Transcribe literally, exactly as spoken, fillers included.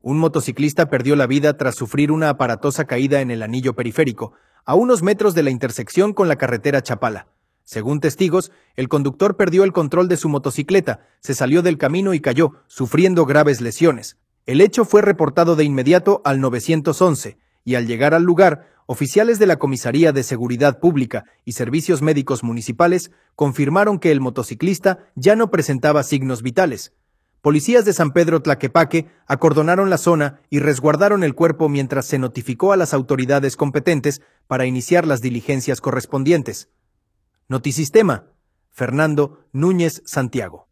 Un motociclista perdió la vida tras sufrir una aparatosa caída en el anillo periférico, a unos metros de la intersección con la carretera Chapala. Según testigos, el conductor perdió el control de su motocicleta, se salió del camino y cayó, sufriendo graves lesiones. El hecho fue reportado de inmediato al nueve once, y al llegar al lugar, oficiales de la Comisaría de Seguridad Pública y Servicios Médicos Municipales confirmaron que el motociclista ya no presentaba signos vitales. Policías de San Pedro Tlaquepaque acordonaron la zona y resguardaron el cuerpo mientras se notificó a las autoridades competentes para iniciar las diligencias correspondientes. Notisistema, Fernando Núñez Santiago.